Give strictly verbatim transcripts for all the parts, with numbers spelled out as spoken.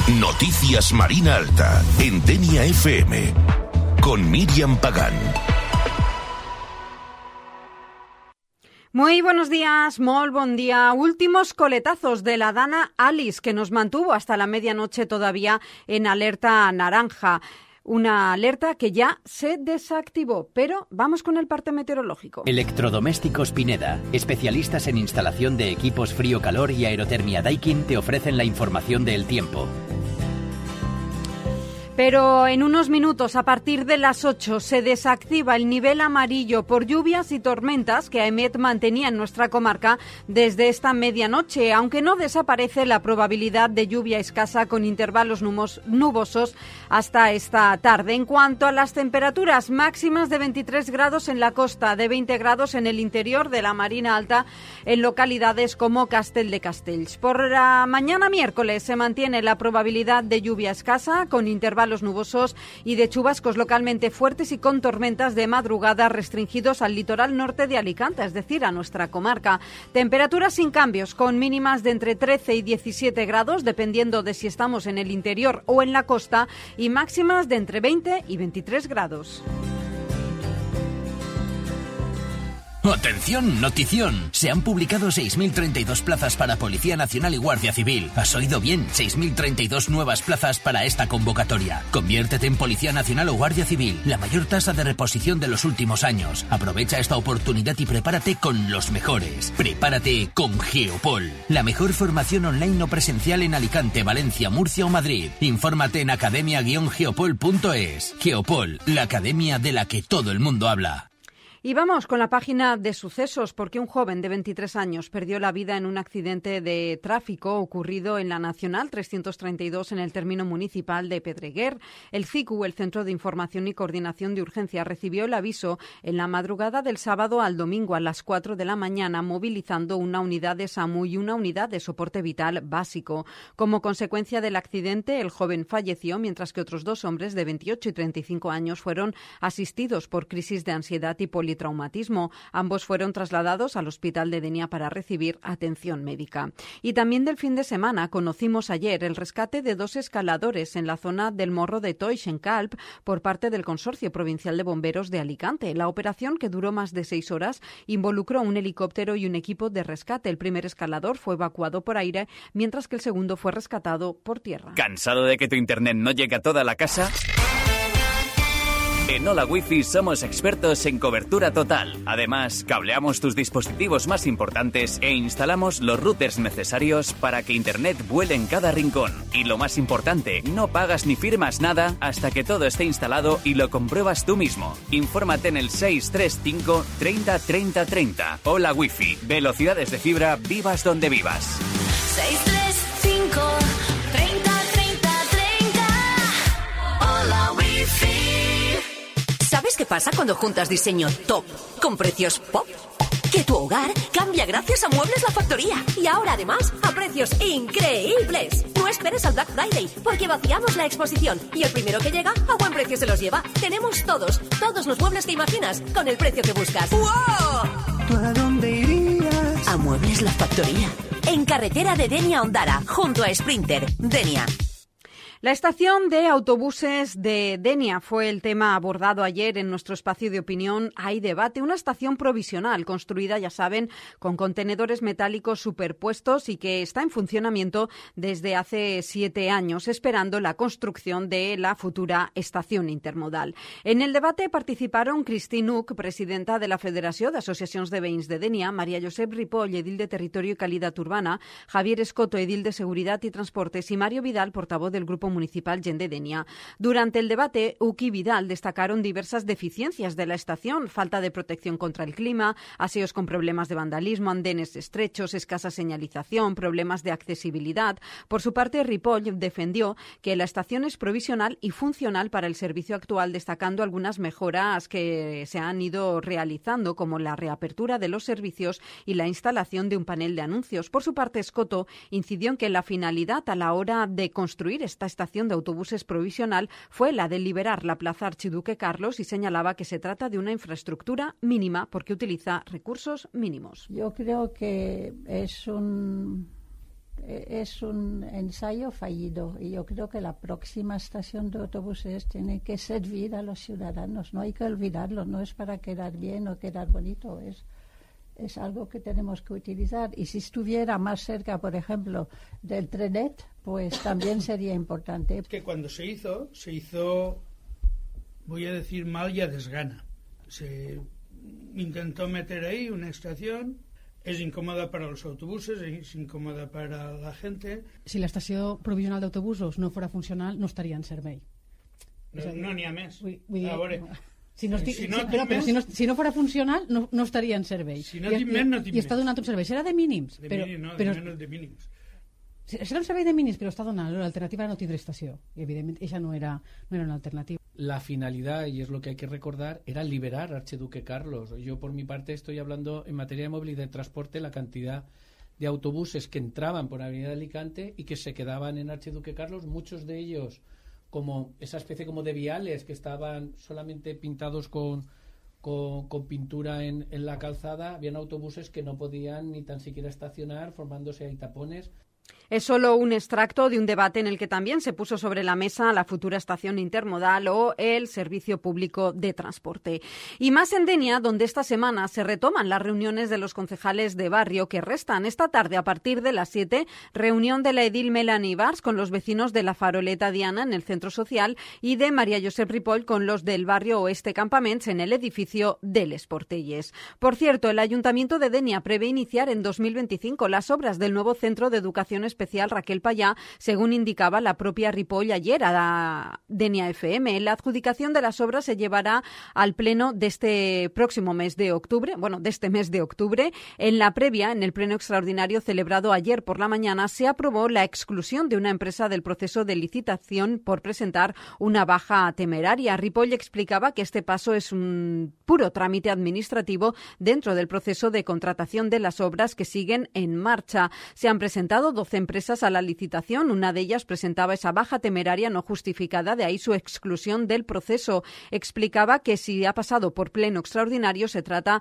Noticias Marina Alta, en Denia F M, con Miriam Pagán. Muy buenos días, molt bon día. Últimos coletazos de la Dana Alice, que nos mantuvo hasta la medianoche todavía en alerta naranja. Una alerta que ya se desactivó, pero vamos con el parte meteorológico. Electrodomésticos Pineda, especialistas en instalación de equipos frío-calor y aerotermia Daikin, te ofrecen la información del tiempo. Pero en unos minutos, a partir de las ocho, se desactiva el nivel amarillo por lluvias y tormentas que AEMET mantenía en nuestra comarca desde esta medianoche, aunque no desaparece la probabilidad de lluvia escasa con intervalos nubosos hasta esta tarde. En cuanto a las temperaturas máximas, de veintitrés grados en la costa, de veinte grados en el interior de la Marina Alta, en localidades como Castel de Castells. Por la mañana miércoles se mantiene la probabilidad de lluvia escasa con intervalos los nubosos y de chubascos localmente fuertes y con tormentas de madrugada restringidos al litoral norte de Alicante, es decir, a nuestra comarca. Temperaturas sin cambios, con mínimas de entre trece y diecisiete grados, dependiendo de si estamos en el interior o en la costa, y máximas de entre veinte y veintitrés grados. ¡Atención, notición! Se han publicado seis mil treinta y dos plazas para Policía Nacional y Guardia Civil. ¿Has oído bien? seis mil treinta y dos nuevas plazas para esta convocatoria. Conviértete en Policía Nacional o Guardia Civil, la mayor tasa de reposición de los últimos años. Aprovecha esta oportunidad y prepárate con los mejores. Prepárate con Geopol, la mejor formación online o presencial en Alicante, Valencia, Murcia o Madrid. Infórmate en academia guion geopol punto es. Geopol, la academia de la que todo el mundo habla. Y vamos con la página de sucesos, porque un joven de veintitrés años perdió la vida en un accidente de tráfico ocurrido en la Nacional trescientos treinta y dos en el término municipal de Pedreguer. El C I C U, el Centro de Información y Coordinación de Urgencia, recibió el aviso en la madrugada del sábado al domingo a las cuatro de la mañana, movilizando una unidad de SAMU y una unidad de soporte vital básico. Como consecuencia del accidente, el joven falleció, mientras que otros dos hombres de veintiocho y treinta y cinco años fueron asistidos por crisis de ansiedad y politraumatismo. Ambos fueron trasladados al hospital de Denia para recibir atención médica. Y también del fin de semana conocimos ayer el rescate de dos escaladores en la zona del Morro de Toix, en Calp, por parte del Consorcio Provincial de Bomberos de Alicante. La operación, que duró más de seis horas, involucró un helicóptero y un equipo de rescate. El primer escalador fue evacuado por aire, mientras que el segundo fue rescatado por tierra. ¿Cansado de que tu internet no llegue a toda la casa? En Hola Wi-Fi somos expertos en cobertura total. Además, cableamos tus dispositivos más importantes e instalamos los routers necesarios para que Internet vuele en cada rincón. Y lo más importante, no pagas ni firmas nada hasta que todo esté instalado y lo compruebas tú mismo. Infórmate en el seis tres cinco treinta treinta treinta. Hola Wi-Fi. Velocidades de fibra, vivas donde vivas. seis tres cinco treinta treinta treinta. Hola Wi-Fi. ¿Sabes qué pasa cuando juntas diseño top con precios pop? Que tu hogar cambia gracias a Muebles La Factoría. Y ahora además a precios increíbles. No esperes al Black Friday, porque vaciamos la exposición y el primero que llega a buen precio se los lleva. Tenemos todos, todos los muebles que imaginas con el precio que buscas. ¡Wow! ¿Tú a dónde irías? A Muebles La Factoría. En carretera de Denia a Ondara, junto a Sprinter. Denia. La estación de autobuses de Denia fue el tema abordado ayer en nuestro espacio de opinión. Hay debate. Una estación provisional construida, ya saben, con contenedores metálicos superpuestos y que está en funcionamiento desde hace siete años, esperando la construcción de la futura estación intermodal. En el debate participaron Christine Uc, presidenta de la Federació d'Associacions de Veïns de Denia, María Josep Ripoll, edil de Territorio y Calidad Urbana, Javier Escoto, edil de Seguridad y Transportes, y Mario Vidal, portavoz del Grupo Municipal Gent de Denia. Durante el debate, Uc y Vidal destacaron diversas deficiencias de la estación: falta de protección contra el clima, aseos con problemas de vandalismo, andenes estrechos, escasa señalización, problemas de accesibilidad. Por su parte, Ripoll defendió que la estación es provisional y funcional para el servicio actual, destacando algunas mejoras que se han ido realizando, como la reapertura de los servicios y la instalación de un panel de anuncios. Por su parte, Escoto incidió en que la finalidad a la hora de construir esta estación de autobuses provisional fue la de liberar la Plaza Archiduque Carlos, y señalaba que se trata de una infraestructura mínima porque utiliza recursos mínimos. Yo creo que es un es un ensayo fallido y yo creo que la próxima estación de autobuses tiene que servir a los ciudadanos. No hay que olvidarlo, no es para quedar bien o quedar bonito, es, es algo que tenemos que utilizar. Y si estuviera más cerca, por ejemplo, del trenet, pues también sería importante. Que cuando se hizo, se hizo, voy a decir mal y a desgana. Se intentó meter ahí una estación. Es incòmoda per als autobusos, és incòmoda per a la gente. Si l'estació provisional d'autobusos no fora funcional, no estaria en servei. No n'hi no ha més. Vull, vull dir, a veure, si no, estic, si no, si, però, però, si no, si no fora funcional, no, no estaria en servei. Si no tinc més, no tinc més. I està donant un servei. Serà de mínims. De però, mínims, no, però, de menys de mínims. Serà un servei de mínims, però està donant. L'alternativa era no tindre estació. I, evidentment, això no era, no era una alternativa. La finalidad, y es lo que hay que recordar, era liberar a Archiduque Carlos. Yo, por mi parte, estoy hablando en materia de movilidad y transporte, la cantidad de autobuses que entraban por Avenida de Alicante y que se quedaban en Archiduque Carlos, muchos de ellos como esa especie como de viales que estaban solamente pintados con, con, con pintura en, en la calzada. Habían autobuses que no podían ni tan siquiera estacionar, formándose ahí tapones. Es solo un extracto de un debate en el que también se puso sobre la mesa la futura estación intermodal o el servicio público de transporte. Y más en Denia, donde esta semana se retoman las reuniones de los concejales de barrio que restan. Esta tarde, a partir de las siete, reunión de la edil Melanie Bars con los vecinos de la Faroleta Diana en el centro social y de María Josep Ripoll con los del barrio Oeste Campaments en el edificio de Les Portelles. Por cierto, el Ayuntamiento de Denia prevé iniciar en dos mil veinticinco las obras del nuevo Centro de Educación Especial Raquel Payá, según indicaba la propia Ripoll ayer a la Denia F M. La adjudicación de las obras se llevará al pleno de este próximo mes de octubre, bueno, de este mes de octubre. En la previa, en el pleno extraordinario celebrado ayer por la mañana, se aprobó la exclusión de una empresa del proceso de licitación por presentar una baja temeraria. Ripoll explicaba que este paso es un puro trámite administrativo dentro del proceso de contratación de las obras que siguen en marcha. Se han presentado doce empresas a la licitación. Una de ellas presentaba esa baja temeraria no justificada, de ahí su exclusión del proceso. Explicaba que si ha pasado por pleno extraordinario se trata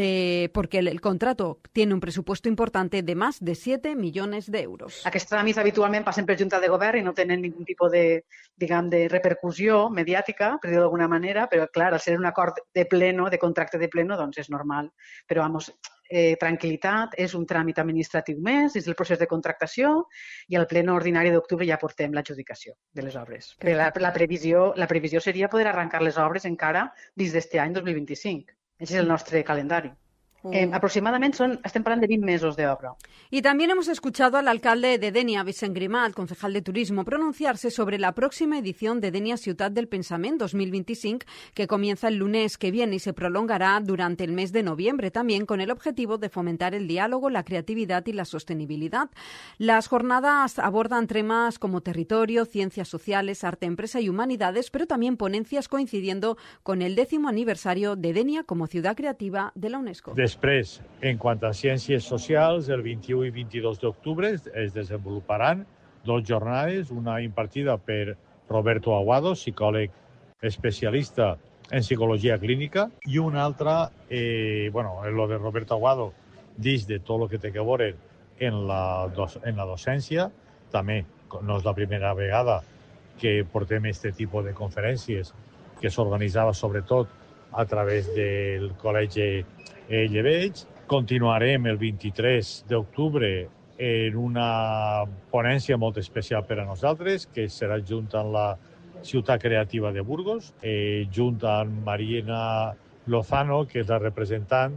de porque el, el contrato tiene un presupuesto importante de más de siete millones de euros. Aquests tràmits habitualment passen per Junta de Govern i no tenen ningú tipus de, diguem, de repercussió mediàtica, per dir-ho d'alguna manera, però clar, al ser un acord de pleno, de contracte de pleno, doncs és normal. Però, vamos, eh, tranquil·litat, és un tràmit administratiu més, és el procés de contractació i al pleno ordinari d'octubre ja portem l'adjudicació de les obres. La, la, previsió, la previsió seria poder arrencar les obres encara dins d'este any dos mil vint-i-cinc. Aquest és el nostre calendari. Eh, aproximadamente son, estem parlant de veinte mesos de obra. Y también hemos escuchado al alcalde de Denia, Vicent Grimal, concejal de Turismo, pronunciarse sobre la próxima edición de Denia Ciutat del Pensament dos mil veinticinco, que comienza el lunes que viene y se prolongará durante el mes de noviembre, también con el objetivo de fomentar el diálogo, la creatividad y la sostenibilidad. Las jornadas abordan temas como territorio, ciencias sociales, arte, empresa y humanidades, pero también ponencias coincidiendo con el décimo aniversario de Denia como ciudad creativa de la UNESCO. Després, en quant a ciències socials, el vint-i-u i vint-i-dos d'octubre es desenvoluparan dues jornades, una impartida per Roberto Aguado, psicòleg especialista en psicologia clínica, i una altra, eh, bueno, lo de Roberto Aguado, dins de tot el que té que veure en la, en la docència. També no és la primera vegada que portem aquest tipus de conferències que s'organitzava sobretot a través del Col·legi Eh, Llebeig. Continuarem el vint-i-tres d'octubre en una ponència molt especial per a nosaltres, que serà junt amb la Ciutat Creativa de Burgos, eh, junt amb Mariana Lozano, que és la representant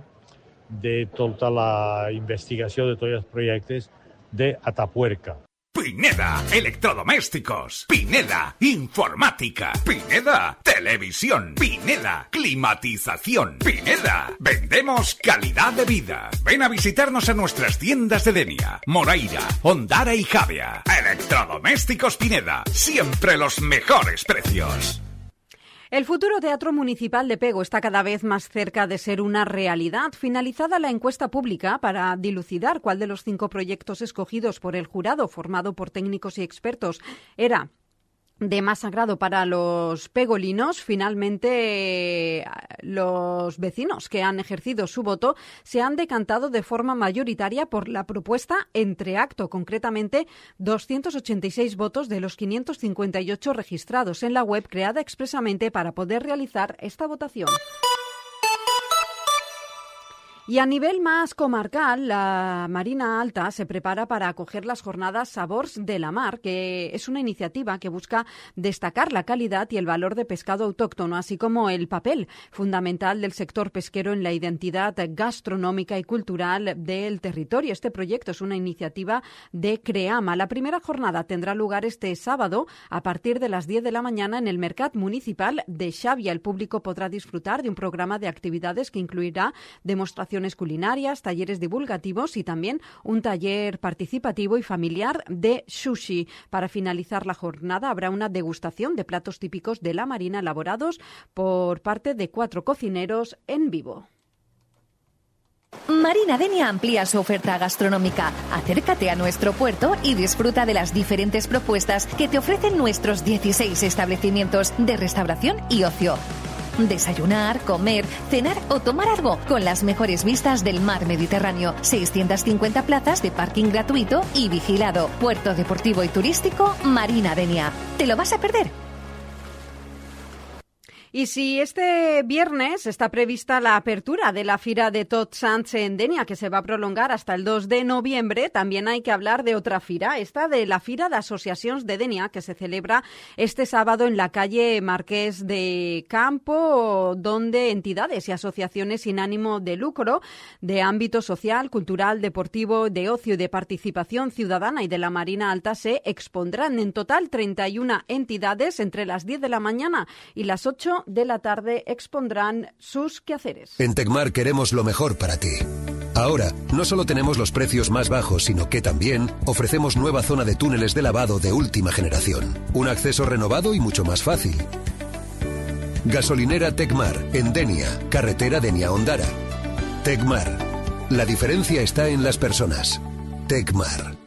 de tota la investigació de tots els projectes d'Atapuerca. Pineda Electrodomésticos, Pineda Informática, Pineda Televisión, Pineda Climatización, Pineda Vendemos calidad de vida. Ven a visitarnos a nuestras tiendas de Denia, Moraira, Ondara y Javia. Electrodomésticos Pineda, siempre los mejores precios. El futuro Teatro Municipal de Pego está cada vez más cerca de ser una realidad. Finalizada la encuesta pública para dilucidar cuál de los cinco proyectos escogidos por el jurado, formado por técnicos y expertos, era de más sagrado para los pegolinos. Finalmente, los vecinos que han ejercido su voto se han decantado de forma mayoritaria por la propuesta Entreacto, concretamente doscientos ochenta y seis votos de los quinientos cincuenta y ocho registrados en la web creada expresamente para poder realizar esta votación. Y a nivel más comarcal, la Marina Alta se prepara para acoger las jornadas Sabors de la Mar, que es una iniciativa que busca destacar la calidad y el valor de pescado autóctono, así como el papel fundamental del sector pesquero en la identidad gastronómica y cultural del territorio. Este proyecto es una iniciativa de CREAMA. La primera jornada tendrá lugar este sábado a partir de las diez de la mañana en el Mercat Municipal de Xàbia. El público podrá disfrutar de un programa de actividades que incluirá demostraciones culinarias, talleres divulgativos y también un taller participativo y familiar de sushi. Para finalizar la jornada habrá una degustación de platos típicos de la Marina elaborados por parte de cuatro cocineros en vivo. Marina Denia amplía su oferta gastronómica. Acércate a nuestro puerto y disfruta de las diferentes propuestas que te ofrecen nuestros dieciséis establecimientos de restauración y ocio. Desayunar, comer, cenar o tomar algo con las mejores vistas del mar Mediterráneo. seiscientas cincuenta plazas de parking gratuito y vigilado. Puerto deportivo y turístico Marina Denia. ¿Te lo vas a perder? Y si este viernes está prevista la apertura de la Fira de Tots Sants en Denia, que se va a prolongar hasta el dos de noviembre, también hay que hablar de otra fira, esta de la Fira de Asociacions de Denia, que se celebra este sábado en la calle Marqués de Campo, donde entidades y asociaciones sin ánimo de lucro de ámbito social, cultural, deportivo, de ocio y de participación ciudadana y de la Marina Alta se expondrán. En total, treinta y una entidades entre las diez de la mañana y las ocho de la tarde expondrán sus quehaceres. En Tecmar queremos lo mejor para ti. Ahora, no solo tenemos los precios más bajos, sino que también ofrecemos nueva zona de túneles de lavado de última generación. Un acceso renovado y mucho más fácil. Gasolinera Tecmar, en Denia, carretera Denia-Ondara. Tecmar. La diferencia está en las personas. Tecmar.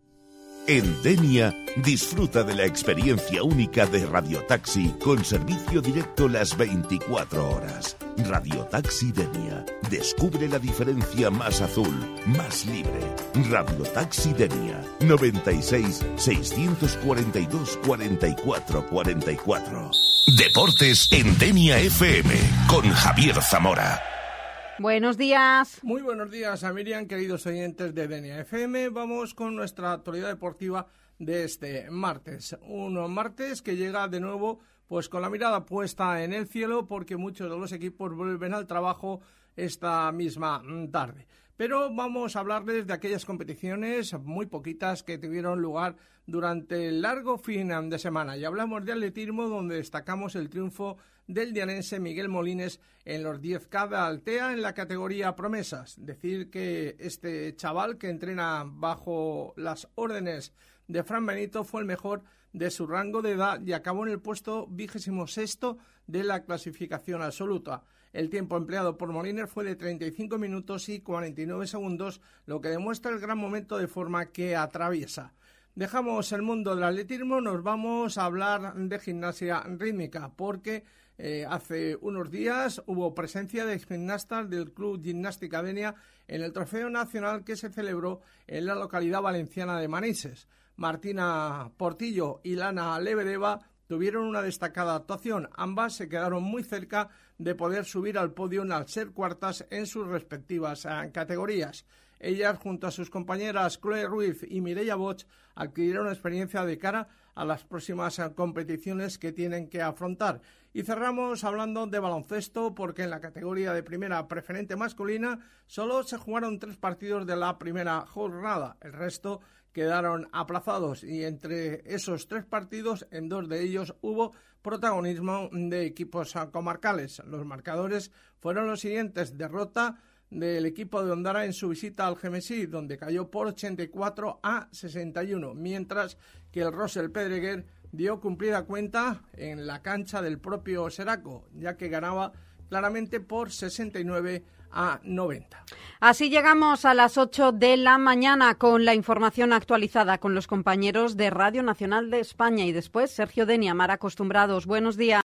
En Denia, disfruta de la experiencia única de Radiotaxi con servicio directo las veinticuatro horas. Radiotaxi Denia. Descubre la diferencia más azul, más libre. Radiotaxi Denia. noventa y seis, seiscientos cuarenta y dos, cuarenta y cuatro cuarenta y cuatro. Deportes en Denia F M con Javier Zamora. Buenos días. Muy buenos días a Miriam, queridos oyentes de Denia F M. Vamos con nuestra actualidad deportiva de este martes. Un martes que llega de nuevo pues con la mirada puesta en el cielo, porque muchos de los equipos vuelven al trabajo esta misma tarde. Pero vamos a hablarles de aquellas competiciones, muy poquitas, que tuvieron lugar durante el largo fin de semana. Y hablamos de atletismo, donde destacamos el triunfo del dianense Miguel Molines en los diez K de Altea en la categoría promesas. Decir que este chaval, que entrena bajo las órdenes de Fran Benito, fue el mejor de su rango de edad y acabó en el puesto vigésimo sexto de la clasificación absoluta. El tiempo empleado por Molines fue de treinta y cinco minutos y cuarenta y nueve segundos, lo que demuestra el gran momento de forma que atraviesa. Dejamos el mundo del atletismo, nos vamos a hablar de gimnasia rítmica, porque eh, hace unos días hubo presencia de gimnastas del Club Gimnàstica Denia en el Trofeo Nacional que se celebró en la localidad valenciana de Manises. Martina Portillo y Lana Lebedeva tuvieron una destacada actuación. Ambas se quedaron muy cerca de poder subir al podio al ser cuartas en sus respectivas eh, categorías. Ellas, junto a sus compañeras Chloe Ruiz y Mireia Bosch, adquirieron experiencia de cara a las próximas eh, competiciones que tienen que afrontar. Y cerramos hablando de baloncesto, porque en la categoría de primera preferente masculina solo se jugaron tres partidos de la primera jornada. El resto quedaron aplazados y entre esos tres partidos, en dos de ellos hubo protagonismo de equipos comarcales. Los marcadores fueron los siguientes: derrota del equipo de Ondara en su visita al Gemesí, donde cayó por ochenta y cuatro a sesenta y uno, mientras que el Rosell Pedreguer dio cumplida cuenta en la cancha del propio Seraco, ya que ganaba claramente por sesenta y nueve a noventa. Así llegamos a las ocho de la mañana con la información actualizada con los compañeros de Radio Nacional de España y después Sergio Denia, mar acostumbrados. Buenos días.